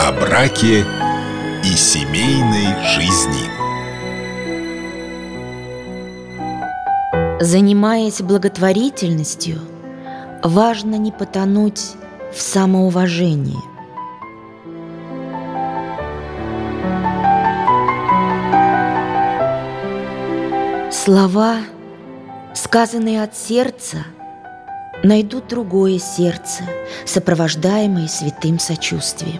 О браке и семейной жизни. Занимаясь благотворительностью, важно не потонуть в самоуважении. Слова, сказанные от сердца, найдут другое сердце, сопровождаемое святым сочувствием.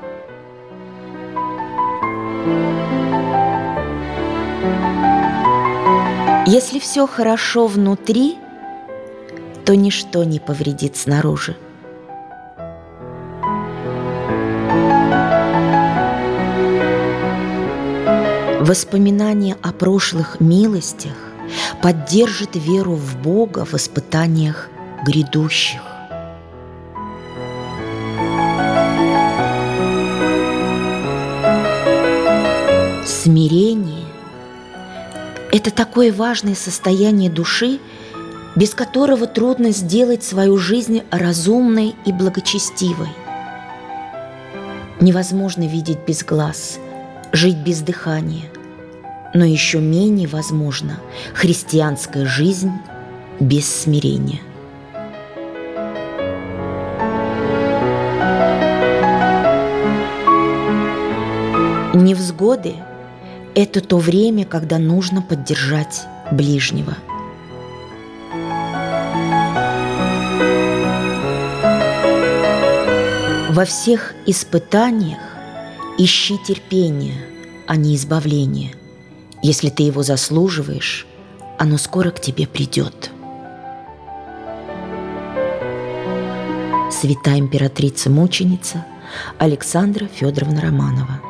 Если все хорошо внутри, то ничто не повредит снаружи. Воспоминание о прошлых милостях поддержит веру в Бога в испытаниях грядущих. Смирение – это такое важное состояние души, без которого трудно сделать свою жизнь разумной и благочестивой. Невозможно видеть без глаз, жить без дыхания, но еще менее возможна христианская жизнь без смирения. Невзгоды – это то время, когда нужно поддержать ближнего. Во всех испытаниях ищи терпения, а не избавления. Если ты его заслуживаешь, оно скоро к тебе придет. Святая императрица-мученица Александра Федоровна Романова.